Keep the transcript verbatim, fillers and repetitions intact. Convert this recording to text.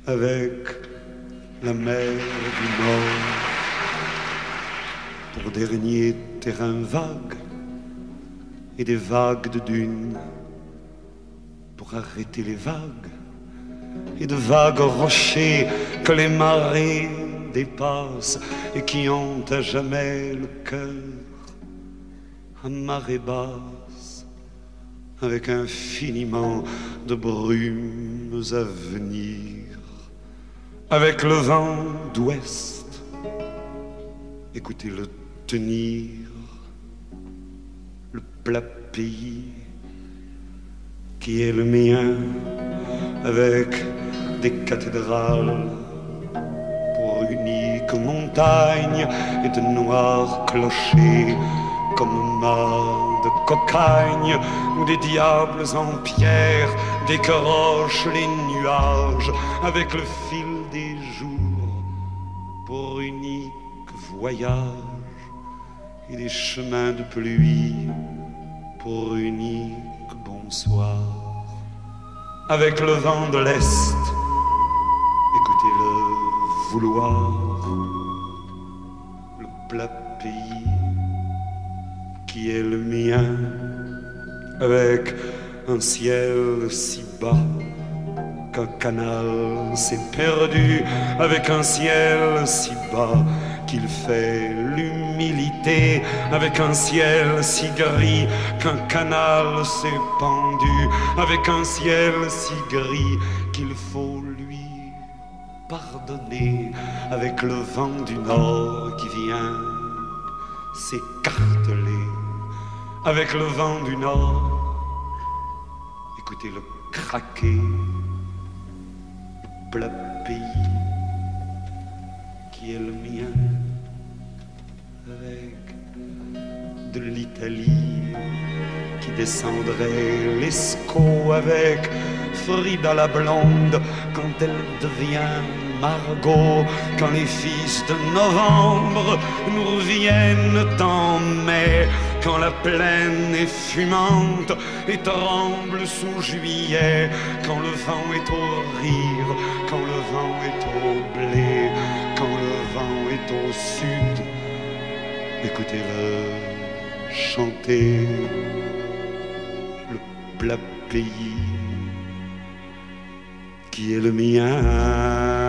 avec la mer du Nord pour dernier terrain vague et des vagues de dunes pour arrêter les vagues et de vagues rochers que les marées dépassent et qui ont à jamais le cœur à marée basse avec infiniment de brumes à venir, avec le vent d'ouest, écoutez-le tenir, le plat pays qui est le mien, avec des cathédrales pour unique montagne et de noirs clochers comme mâts de cocagne où des diables en pierre décrochent les nuages avec le fil des jours pour unique voyage et des chemins de pluie pour unique bonsoir avec le vent de l'Est, écoutez-le vouloir, le plat pays qui est le mien, avec un ciel si bas qu'un canal s'est perdu, avec un ciel si bas qu'il fait l'humilité, avec un ciel si gris qu'un canal s'est pendu, avec un ciel si gris qu'il faut lui pardonner, avec le vent du nord qui vient s'écarteler, avec le vent du nord, écoutez-le craquer, le plat pays qui est le mien, avec de l'Italie qui descendrait l'Escaut, avec Frida la blonde quand elle devient Margot, quand les fils de novembre nous reviennent en mai, quand la plaine est fumante et tremble sous juillet, quand le vent est au rire, quand le vent est au blé, quand le vent est au sud, écoutez-le chanter, le plat pays qui est le mien.